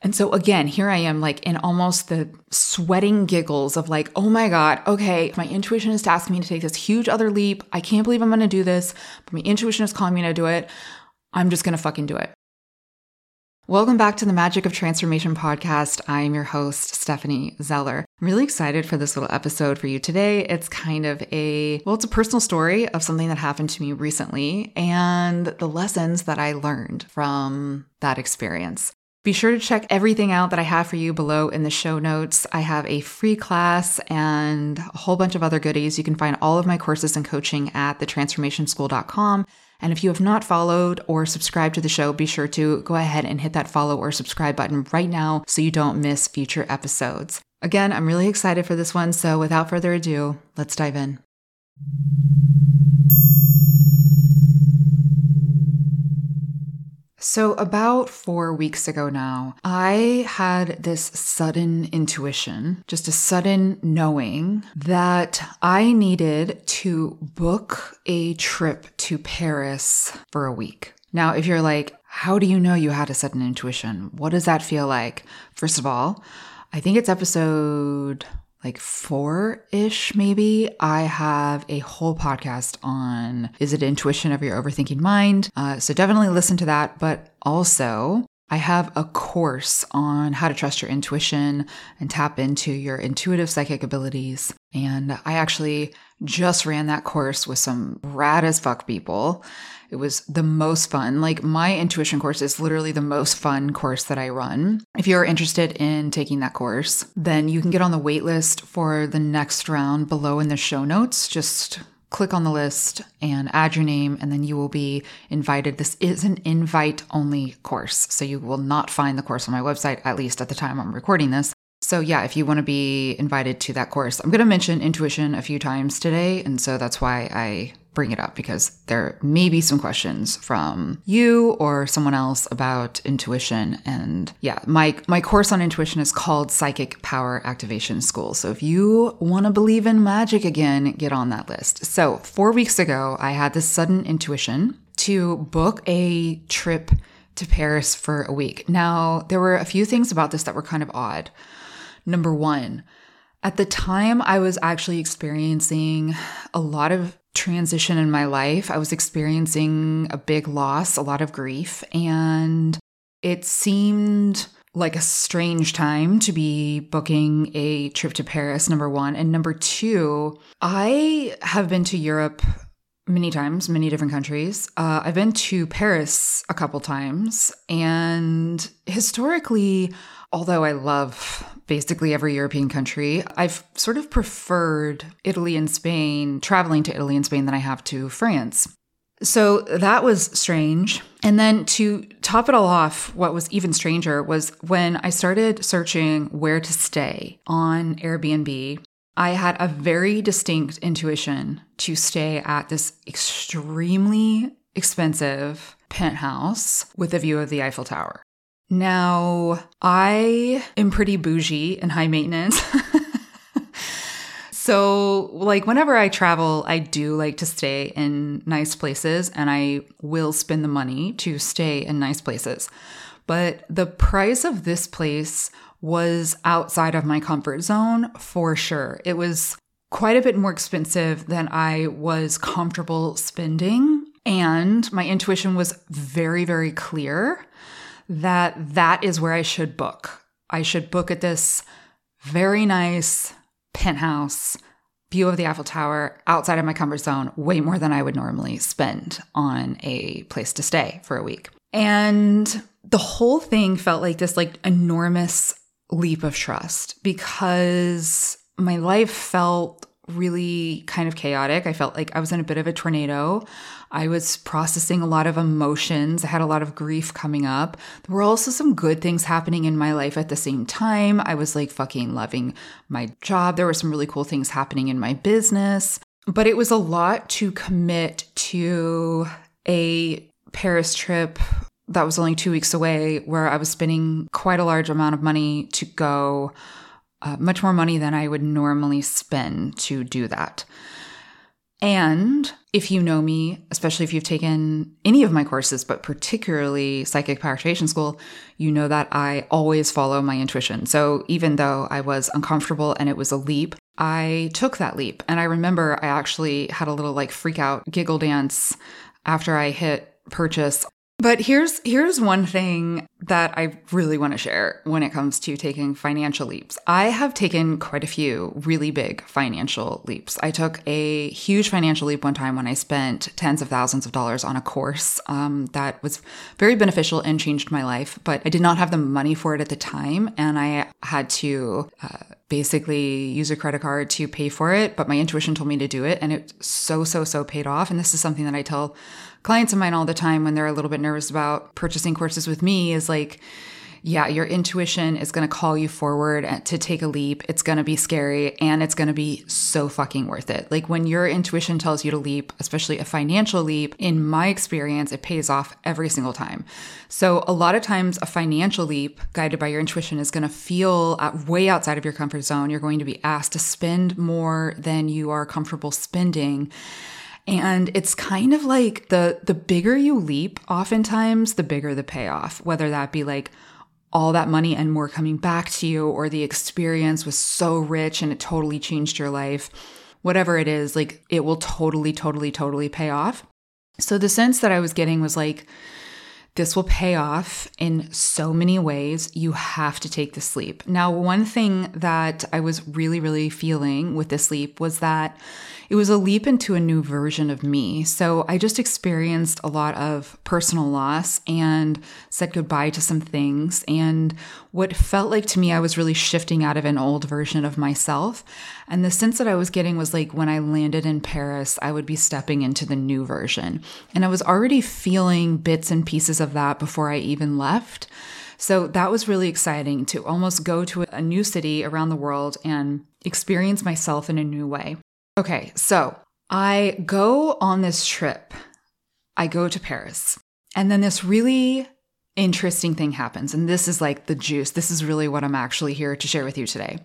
And so again, here I am like in almost the sweating giggles of like, oh my God, okay, my intuition is asking me to take this huge other leap. I can't believe I'm going to do this, but my intuition is calling me to do it. I'm just going to fucking do it. Welcome back to the Magic of Transformation podcast. I'm your host, Stephanie Zeller. I'm really excited for this little episode for you today. It's kind of it's a personal story of something that happened to me recently and the lessons that I learned from that experience. Be sure to check everything out that I have for you below in the show notes. I have a free class and a whole bunch of other goodies. You can find all of my courses and coaching at thetransformationschool.com. And if you have not followed or subscribed to the show, be sure to go ahead and hit that follow or subscribe button right now so you don't miss future episodes. Again, I'm really excited for this one. So without further ado, let's dive in. So about 4 weeks ago now, I had this sudden intuition, just a sudden knowing that I needed to book a trip to Paris for a week. Now, if you're like, how do you know you had a sudden intuition? What does that feel like? First of all, I think it's episode 4-ish maybe. I have a whole podcast on, is it intuition of your overthinking mind? So definitely listen to that. But also I have a course on how to trust your intuition and tap into your intuitive psychic abilities. And I actually just ran that course with some rad as fuck people. It was the most fun. My intuition course is literally the most fun course that I run. If you're interested in taking that course, then you can get on the wait list for the next round below in the show notes. Just click on the list and add your name, and then you will be invited. This is an invite-only course, so you will not find the course on my website, at least at the time I'm recording this. So yeah, if you want to be invited to that course, I'm going to mention intuition a few times today. And so that's why I bring it up, because there may be some questions from you or someone else about intuition. And yeah, my course on intuition is called Psychic Power Activation School. So if you want to believe in magic again, get on that list. So 4 weeks ago, I had this sudden intuition to book a trip to Paris for a week. Now, there were a few things about this that were kind of odd. Number one, at the time I was actually experiencing a lot of transition in my life. I was experiencing a big loss, a lot of grief, and it seemed like a strange time to be booking a trip to Paris, number one. And number two, I have been to Europe many times, many different countries. I've been to Paris a couple times, and historically, although I love basically every European country, I've sort of preferred Italy and Spain, traveling to Italy and Spain, than I have to France. So that was strange. And then to top it all off, what was even stranger was when I started searching where to stay on Airbnb, I had a very distinct intuition to stay at this extremely expensive penthouse with a view of the Eiffel Tower. Now, I am pretty bougie and high maintenance. So whenever I travel, I do like to stay in nice places, and I will spend the money to stay in nice places. But the price of this place was outside of my comfort zone for sure. It was quite a bit more expensive than I was comfortable spending. And my intuition was very, very clear that is where I should book. I should book at this very nice penthouse, view of the Eiffel Tower, outside of my comfort zone, way more than I would normally spend on a place to stay for a week. And the whole thing felt like this enormous leap of trust, because my life felt really kind of chaotic. I felt like I was in a bit of a tornado. I was processing a lot of emotions. I had a lot of grief coming up. There were also some good things happening in my life at the same time. I was fucking loving my job. There were some really cool things happening in my business, but it was a lot to commit to a Paris trip that was only 2 weeks away, where I was spending quite a large amount of money to go, much more money than I would normally spend to do that. And if you know me, especially if you've taken any of my courses, but particularly Psychic Power Activation School, you know that I always follow my intuition. So even though I was uncomfortable and it was a leap, I took that leap. And I remember I actually had a little like freak out giggle dance after I hit purchase. But here's one thing that I really want to share when it comes to taking financial leaps. I have taken quite a few really big financial leaps. I took a huge financial leap one time when I spent tens of thousands of dollars on a course that was very beneficial and changed my life, but I did not have the money for it at the time, and I had to basically use a credit card to pay for it, but my intuition told me to do it, and it so paid off. And this is something that I tell clients of mine all the time when they're a little bit nervous about purchasing courses with me is like, yeah, your intuition is going to call you forward to take a leap. It's going to be scary and it's going to be so fucking worth it. Like when your intuition tells you to leap, especially a financial leap, in my experience, it pays off every single time. So a lot of times a financial leap guided by your intuition is going to feel way outside of your comfort zone. You're going to be asked to spend more than you are comfortable spending. And it's kind of like the bigger you leap, oftentimes the bigger the payoff, whether that be like all that money and more coming back to you, or the experience was so rich and it totally changed your life. Whatever it is, like it will totally pay off. So the sense that I was getting was like, this will pay off in so many ways. You have to take this leap. Now, one thing that I was really feeling with this leap was that it was a leap into a new version of me. So I just experienced a lot of personal loss and said goodbye to some things. And what felt like to me, I was really shifting out of an old version of myself. And the sense that I was getting was like when I landed in Paris, I would be stepping into the new version. And I was already feeling bits and pieces of that before I even left. So that was really exciting to almost go to a new city around the world and experience myself in a new way. Okay, so I go on this trip. I go to Paris. And then this really interesting thing happens. And this is like the juice. This is really what I'm actually here to share with you today.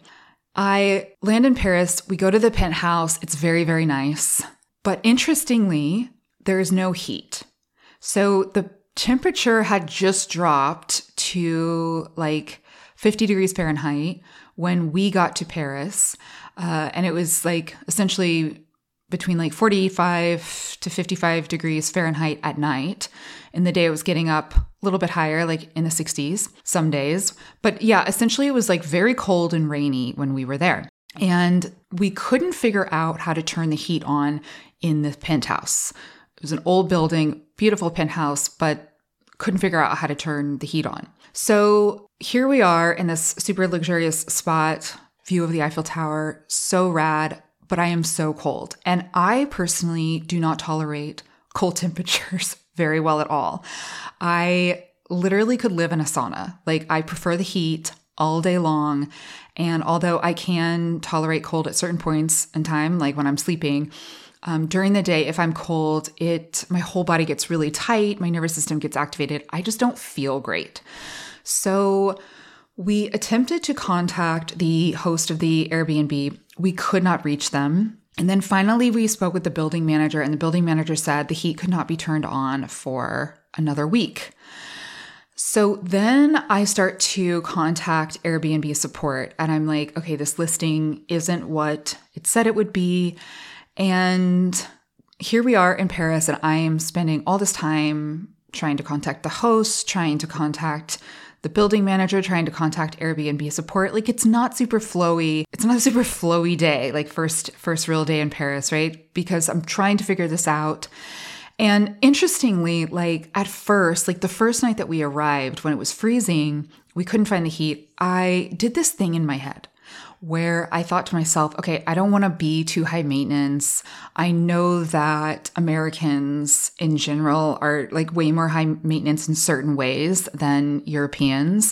I land in Paris. We go to the penthouse. It's very nice. But interestingly, there is no heat. So the temperature had just dropped to like 50 degrees Fahrenheit when we got to Paris. And it was like essentially between like 45 to 55 degrees Fahrenheit at night. In the day, it was getting up a little bit higher, like in the 60s some days. But yeah, essentially it was like very cold and rainy when we were there. And we couldn't figure out how to turn the heat on in the penthouse. It was an old building, beautiful penthouse, but couldn't figure out how to turn the heat on. So here we are in this super luxurious spot, view of the Eiffel Tower, so rad, but I am so cold. And I personally do not tolerate cold temperatures very well at all. I literally could live in a sauna. Like I prefer the heat all day long. And although I can tolerate cold at certain points in time, like when I'm sleeping, during the day, if I'm cold, my whole body gets really tight. My nervous system gets activated. I just don't feel great. So we attempted to contact the host of the Airbnb. We could not reach them. And then finally, we spoke with the building manager, and the building manager said the heat could not be turned on for another week. So then I start to contact Airbnb support, and I'm like, okay, this listing isn't what it said it would be. And here we are in Paris, and I am spending all this time trying to contact the host, trying to contact the building manager, trying to contact Airbnb support. Like it's not super flowy. It's not a super flowy day, like first real day in Paris, right? Because I'm trying to figure this out. And interestingly, like at first, like the first night that we arrived when it was freezing, we couldn't find the heat. I did this thing in my head where I thought to myself, okay, I don't want to be too high maintenance. I know that Americans in general are like way more high maintenance in certain ways than Europeans.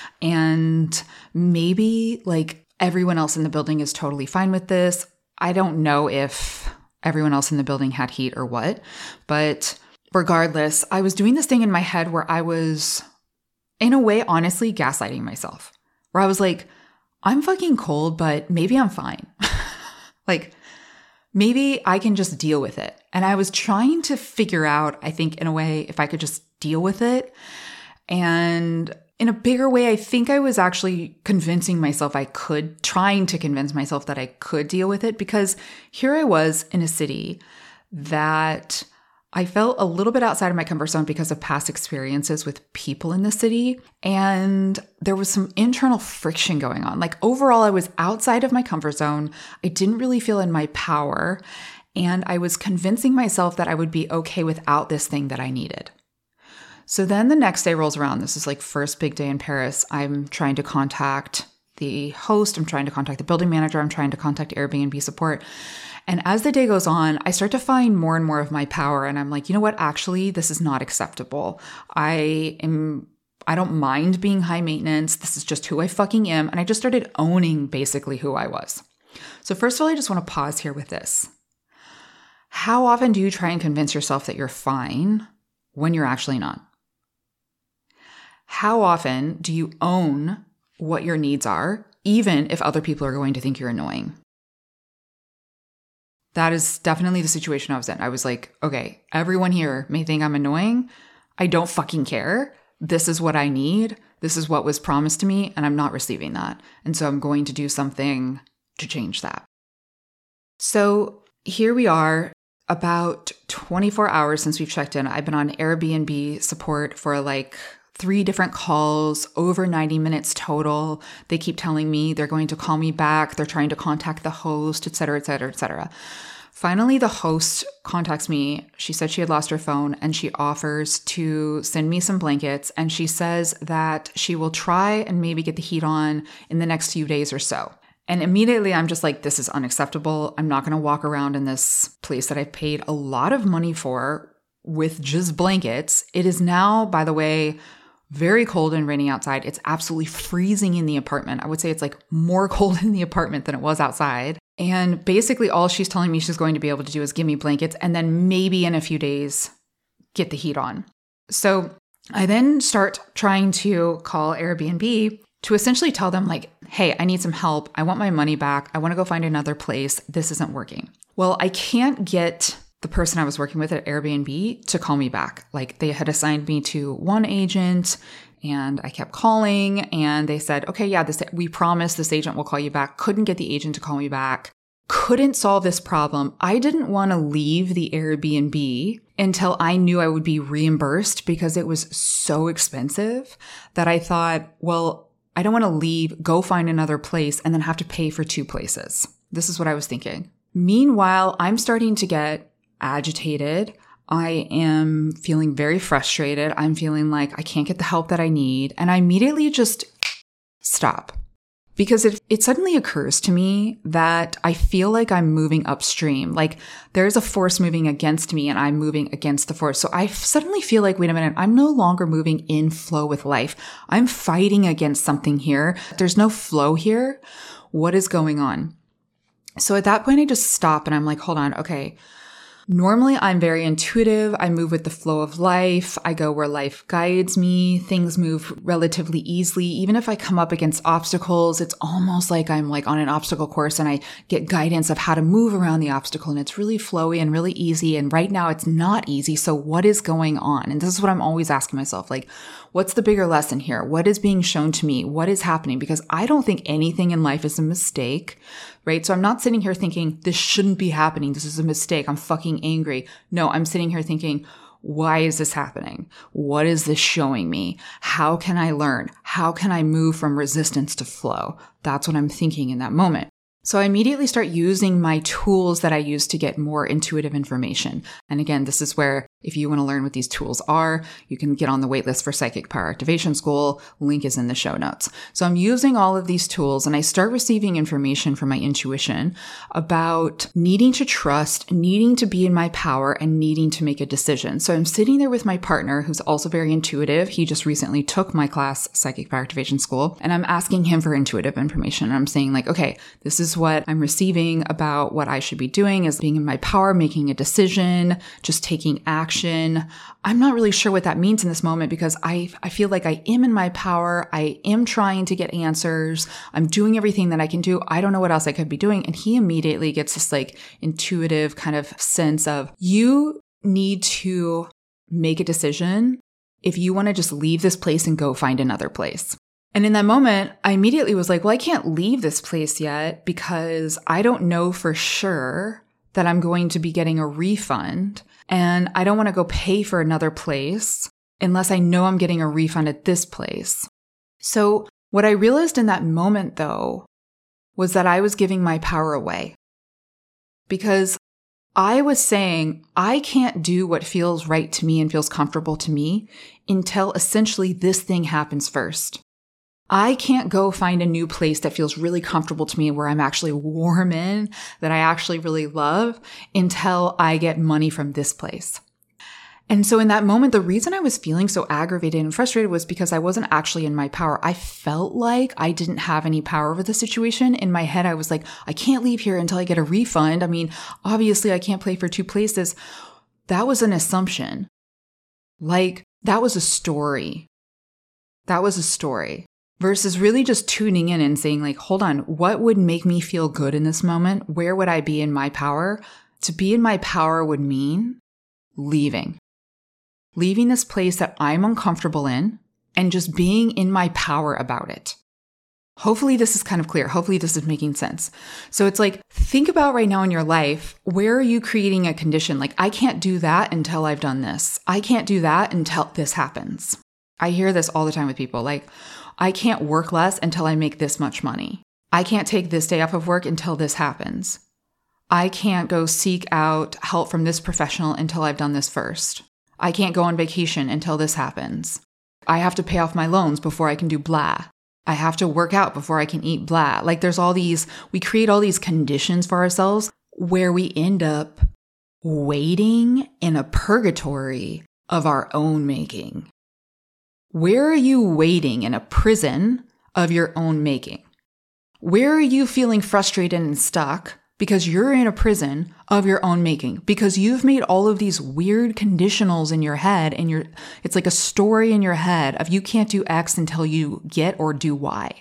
And maybe like everyone else in the building is totally fine with this. I don't know if everyone else in the building had heat or what, but regardless, I was doing this thing in my head where I was, in a way, honestly gaslighting myself, where I was like, I'm fucking cold, but maybe I'm fine. Like, maybe I can just deal with it. And I was trying to figure out, I think in a way, if I could just deal with it. And in a bigger way, I think I was actually convincing myself trying to convince myself that I could deal with it, because here I was in a city that I felt a little bit outside of my comfort zone because of past experiences with people in the city. And there was some internal friction going on. Like overall, I was outside of my comfort zone. I didn't really feel in my power. And I was convincing myself that I would be okay without this thing that I needed. So then the next day rolls around. This is like first big day in Paris. I'm trying to contact the host. I'm trying to contact the building manager. I'm trying to contact Airbnb support. And as the day goes on, I start to find more and more of my power. And I'm like, you know what? Actually, this is not acceptable. I don't mind being high maintenance. This is just who I fucking am. And I just started owning basically who I was. So first of all, I just want to pause here with this. How often do you try and convince yourself that you're fine when you're actually not? How often do you own what your needs are, even if other people are going to think you're annoying? That is definitely the situation I was in. I was like, okay, everyone here may think I'm annoying. I don't fucking care. This is what I need. This is what was promised to me, and I'm not receiving that. And so I'm going to do something to change that. So here we are, about 24 hours since we've checked in. I've been on Airbnb support for like 3 different calls, over 90 minutes total. They keep telling me they're going to call me back. They're trying to contact the host, et cetera, et cetera, et cetera. Finally, the host contacts me. She said she had lost her phone and she offers to send me some blankets. And she says that she will try and maybe get the heat on in the next few days or so. And immediately I'm just like, this is unacceptable. I'm not going to walk around in this place that I've paid a lot of money for with just blankets. It is now, by the way, very cold and rainy outside. It's absolutely freezing in the apartment. I would say it's like more cold in the apartment than it was outside. And basically all she's telling me she's going to be able to do is give me blankets and then maybe in a few days get the heat on. So I then start trying to call Airbnb to essentially tell them like, hey, I need some help. I want my money back. I want to go find another place. This isn't working. Well, I can't get the person I was working with at Airbnb to call me back. Like they had assigned me to one agent and I kept calling and they said, okay, yeah, we promise this agent will call you back. Couldn't get the agent to call me back. Couldn't solve this problem. I didn't want to leave the Airbnb until I knew I would be reimbursed because it was so expensive that I thought, well, I don't want to leave, go find another place and then have to pay for 2 places. This is what I was thinking. Meanwhile, I'm starting to get agitated. I am feeling very frustrated. I'm feeling like I can't get the help that I need. And I immediately just stop. Because it suddenly occurs to me that I feel like I'm moving upstream. Like there's a force moving against me and I'm moving against the force. So I suddenly feel like, wait a minute, I'm no longer moving in flow with life. I'm fighting against something here. There's no flow here. What is going on? So at that point, I just stop and I'm like, hold on. Okay. Normally, I'm very intuitive. I move with the flow of life. I go where life guides me. Things move relatively easily. Even if I come up against obstacles, it's almost like I'm like on an obstacle course and I get guidance of how to move around the obstacle. And it's really flowy and really easy. And right now it's not easy. So what is going on? And this is what I'm always asking myself, like, what's the bigger lesson here? What is being shown to me? What is happening? Because I don't think anything in life is a mistake, right? So I'm not sitting here thinking this shouldn't be happening. This is a mistake. I'm fucking angry. No, I'm sitting here thinking, why is this happening? What is this showing me? How can I learn? How can I move from resistance to flow? That's what I'm thinking in that moment. So I immediately start using my tools that I use to get more intuitive information. And again, this is where if you want to learn what these tools are, you can get on the waitlist for Psychic Power Activation School. Link is in the show notes. So I'm using all of these tools and I start receiving information from my intuition about needing to trust, needing to be in my power, and needing to make a decision. So I'm sitting there with my partner who's also very intuitive. He just recently took my class, Psychic Power Activation School, and I'm asking him for intuitive information. And I'm saying like, okay, this is what I'm receiving about what I should be doing is being in my power, making a decision, just taking action. action. I'm not really sure what that means in this moment because I feel like I am in my power. I am trying to get answers. I'm doing everything that I can do. I don't know what else I could be doing. And he immediately gets this like intuitive kind of sense of you need to make a decision if you want to just leave this place and go find another place. And in that moment, I immediately was like, well, I can't leave this place yet because I don't know for sure that I'm going to be getting a refund. And I don't want to go pay for another place unless I know I'm getting a refund at this place. So what I realized in that moment, though, was that I was giving my power away. Because I was saying, I can't do what feels right to me and feels comfortable to me until essentially this thing happens first. I can't go find a new place that feels really comfortable to me where I'm actually warm in, that I actually really love until I get money from this place. And so in that moment, the reason I was feeling so aggravated and frustrated was because I wasn't actually in my power. I felt like I didn't have any power over the situation. In my head, I was like, I can't leave here until I get a refund. I mean, obviously I can't play for two places. That was an assumption. Like, that was a story. That was a story. Versus really just tuning in and saying like, hold on, what would make me feel good in this moment? Where would I be in my power? To be in my power would mean leaving this place that I'm uncomfortable in and just being in my power about it. Hopefully this is kind of clear. Hopefully this is making sense. So it's like, think about right now in your life, where are you creating a condition? Like, I can't do that until I've done this. I can't do that until this happens. I hear this all the time with people. Like, I can't work less until I make this much money. I can't take this day off of work until this happens. I can't go seek out help from this professional until I've done this first. I can't go on vacation until this happens. I have to pay off my loans before I can do blah. I have to work out before I can eat blah. Like we create all these conditions for ourselves where we end up waiting in a purgatory of our own making. Where are you waiting in a prison of your own making? Where are you feeling frustrated and stuck because you're in a prison of your own making? Because you've made all of these weird conditionals in your head and it's like a story in your head of you can't do X until you get or do Y.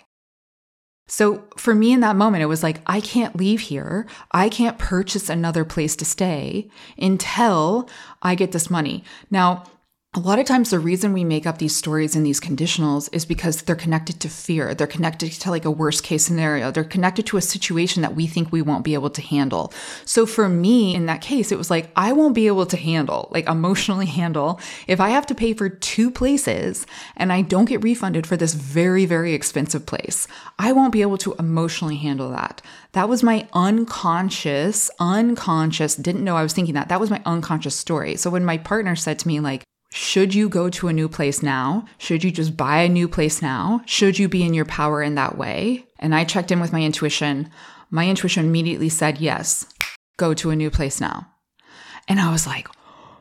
So for me in that moment, it was like, I can't leave here. I can't purchase another place to stay until I get this money. Now, a lot of times the reason we make up these stories and these conditionals is because they're connected to fear. They're connected to like a worst case scenario. They're connected to a situation that we think we won't be able to handle. So for me in that case, it was like, I won't be able to handle, like emotionally handle, if I have to pay for two places and I don't get refunded for this very, very expensive place. I won't be able to emotionally handle that. That was my unconscious, didn't know I was thinking that. That was my unconscious story. So when my partner said to me like, should you go to a new place now? Should you just buy a new place now? Should you be in your power in that way? And I checked in with my intuition. My intuition immediately said, yes, go to a new place now. And I was like,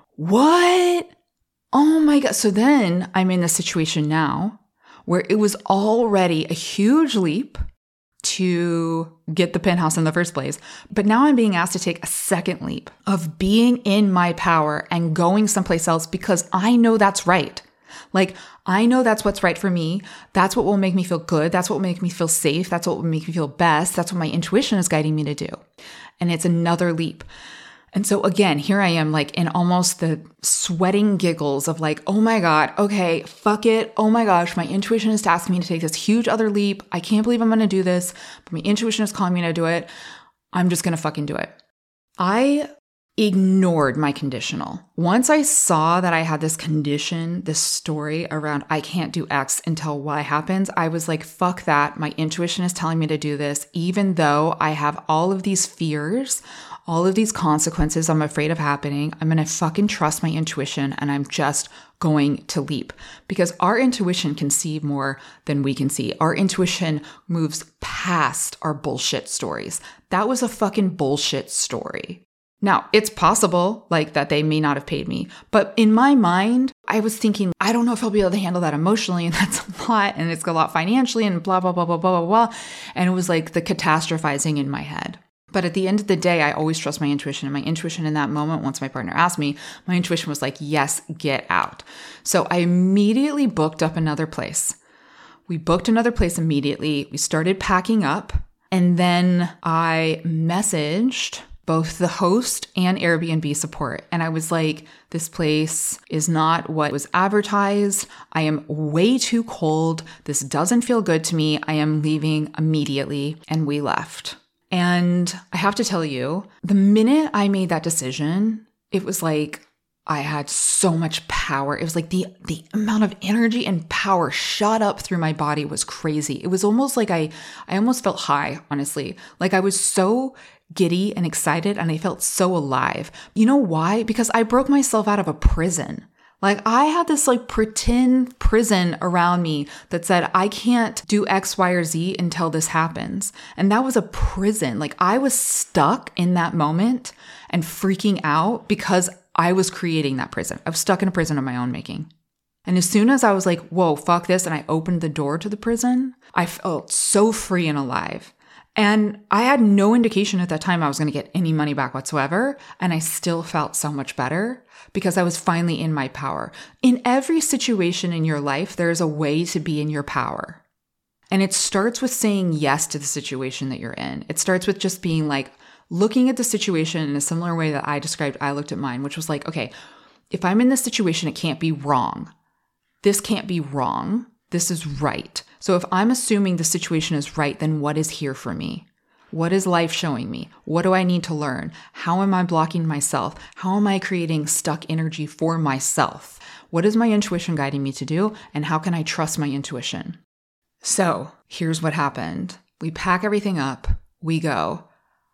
what? Oh my God. So then I'm in a situation now where it was already a huge leap to get the penthouse in the first place. But now I'm being asked to take a second leap of being in my power and going someplace else because I know that's right. Like, I know that's what's right for me. That's what will make me feel good. That's what will make me feel safe. That's what will make me feel best. That's what my intuition is guiding me to do. And it's another leap. And so again, here I am like in almost the sweating giggles of like, oh my God, okay, fuck it. Oh my gosh, my intuition is asking me to take this huge other leap. I can't believe I'm going to do this, but my intuition is calling me to do it. I'm just going to fucking do it. I ignored my conditional. Once I saw that I had this condition, this story around I can't do X until Y happens, I was like, fuck that. My intuition is telling me to do this, even though I have all of these fears, all of these consequences I'm afraid of happening. I'm going to fucking trust my intuition and I'm just going to leap because our intuition can see more than we can see. Our intuition moves past our bullshit stories. That was a fucking bullshit story. Now, it's possible like that they may not have paid me, but in my mind, I was thinking, I don't know if I'll be able to handle that emotionally, and that's a lot, and it's a lot financially, and blah, blah, blah, blah, blah, blah, blah. And it was like the catastrophizing in my head. But at the end of the day, I always trust my intuition. And my intuition in that moment, once my partner asked me, my intuition was like, yes, get out. So I immediately booked up another place. We booked another place immediately. We started packing up. And then I messaged both the host and Airbnb support. And I was like, this place is not what was advertised. I am way too cold. This doesn't feel good to me. I am leaving immediately. And we left. And I have to tell you, the minute I made that decision, it was like I had so much power. It was like the amount of energy and power shot up through my body was crazy. It was almost like I almost felt high, honestly. Like I was so giddy and excited and I felt so alive. You know why? Because I broke myself out of a prison. Like I had this like pretend prison around me that said, I can't do X, Y, or Z until this happens. And that was a prison. Like I was stuck in that moment and freaking out because I was creating that prison. I was stuck in a prison of my own making. And as soon as I was like, whoa, fuck this, and I opened the door to the prison, I felt so free and alive. And I had no indication at that time I was going to get any money back whatsoever. And I still felt so much better because I was finally in my power. In every situation in your life, there is a way to be in your power. And it starts with saying yes to the situation that you're in. It starts with just being like, looking at the situation in a similar way that I described, I looked at mine, which was like, okay, if I'm in this situation, it can't be wrong. This can't be wrong. This is right. So if I'm assuming the situation is right, then what is here for me? What is life showing me? What do I need to learn? How am I blocking myself? How am I creating stuck energy for myself? What is my intuition guiding me to do? And how can I trust my intuition? So here's what happened. We pack everything up. We go.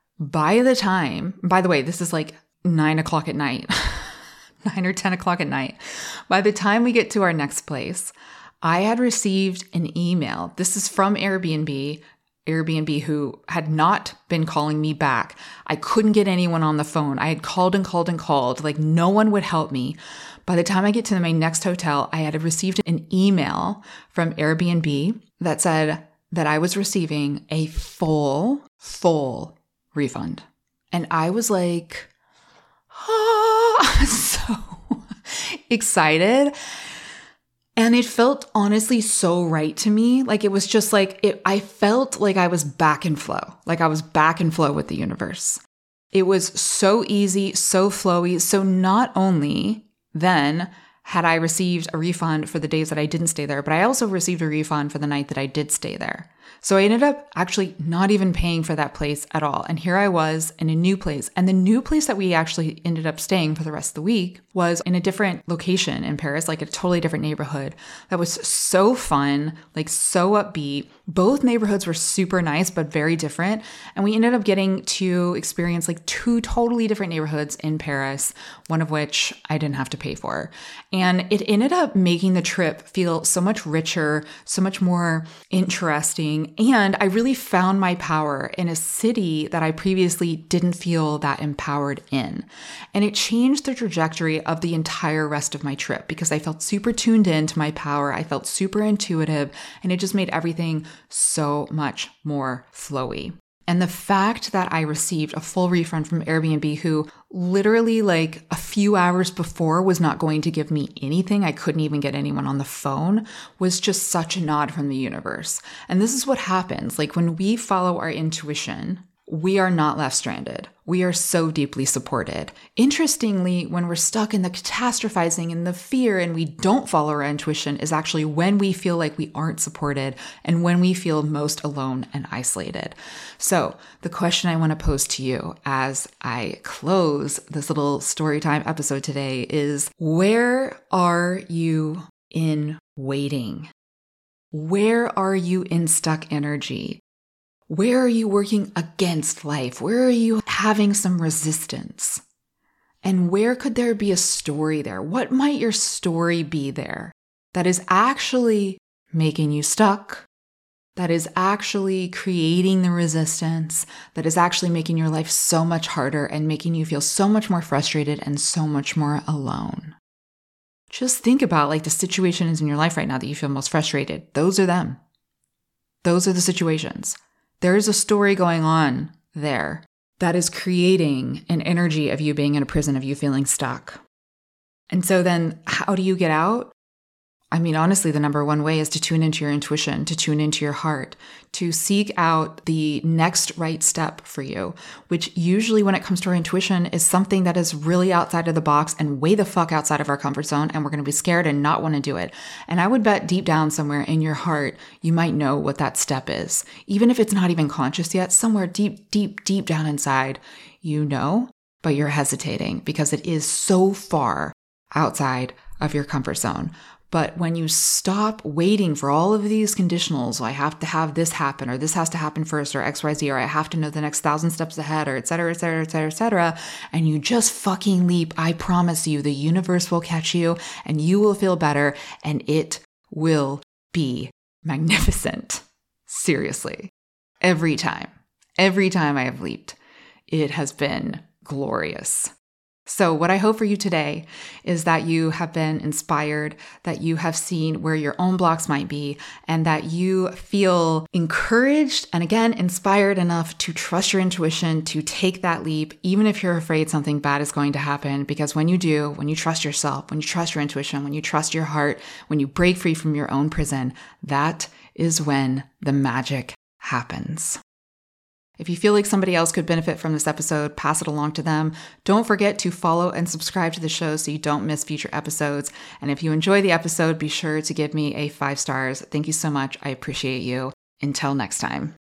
By the way, this is like 9 o'clock at night, 9 or 10 o'clock at night. By the time we get to our next place, I had received an email. This is from Airbnb who had not been calling me back. I couldn't get anyone on the phone. I had called and called and called. Like no one would help me. By the time I get to my next hotel, I had received an email from Airbnb that said that I was receiving a full refund. And I was like, I was so excited. And it felt honestly so right to me. Like it was just like, I felt like I was back in flow. Like I was back in flow with the universe. It was so easy, so flowy. So not only then had I received a refund for the days that I didn't stay there, but I also received a refund for the night that I did stay there. So I ended up actually not even paying for that place at all. And here I was in a new place. And the new place that we actually ended up staying for the rest of the week was in a different location in Paris, like a totally different neighborhood that was so fun, like so upbeat. Both neighborhoods were super nice, but very different. And we ended up getting to experience like 2 totally different neighborhoods in Paris, one of which I didn't have to pay for. And it ended up making the trip feel so much richer, so much more interesting. And I really found my power in a city that I previously didn't feel that empowered in. And it changed the trajectory of the entire rest of my trip because I felt super tuned into my power. I felt super intuitive, and it just made everything so much more flowy. And the fact that I received a full refund from Airbnb, who literally like a few hours before was not going to give me anything, I couldn't even get anyone on the phone, was just such a nod from the universe. And this is what happens. Like when we follow our intuition, we are not left stranded. We are so deeply supported. Interestingly, when we're stuck in the catastrophizing and the fear and we don't follow our intuition is actually when we feel like we aren't supported and when we feel most alone and isolated. So the question I want to pose to you as I close this little storytime episode today is, where are you in waiting? Where are you in stuck energy? Where are you working against life? Where are you having some resistance? And where could there be a story there? What might your story be there that is actually making you stuck, that is actually creating the resistance, that is actually making your life so much harder and making you feel so much more frustrated and so much more alone? Just think about like the situations in your life right now that you feel most frustrated. Those are them. Those are the situations. There is a story going on there that is creating an energy of you being in a prison, of you feeling stuck. And so then how do you get out? I mean, honestly, the number one way is to tune into your intuition, to tune into your heart, to seek out the next right step for you, which usually when it comes to our intuition is something that is really outside of the box and way the fuck outside of our comfort zone. And we're going to be scared and not want to do it. And I would bet deep down somewhere in your heart, you might know what that step is. Even if it's not even conscious yet, somewhere deep, deep, deep down inside, you know, but you're hesitating because it is so far outside of your comfort zone. But when you stop waiting for all of these conditionals, I have to have this happen, or this has to happen first, or X, Y, Z, or I have to know the next 1,000 steps ahead, or et cetera, et cetera, et cetera, et cetera, and you just fucking leap, I promise you, the universe will catch you and you will feel better and it will be magnificent. Seriously. Every time I have leaped, it has been glorious. So what I hope for you today is that you have been inspired, that you have seen where your own blocks might be, and that you feel encouraged and again, inspired enough to trust your intuition, to take that leap, even if you're afraid something bad is going to happen. Because when you do, when you trust yourself, when you trust your intuition, when you trust your heart, when you break free from your own prison, that is when the magic happens. If you feel like somebody else could benefit from this episode, pass it along to them. Don't forget to follow and subscribe to the show so you don't miss future episodes. And if you enjoy the episode, be sure to give me a 5 stars. Thank you so much. I appreciate you. Until next time.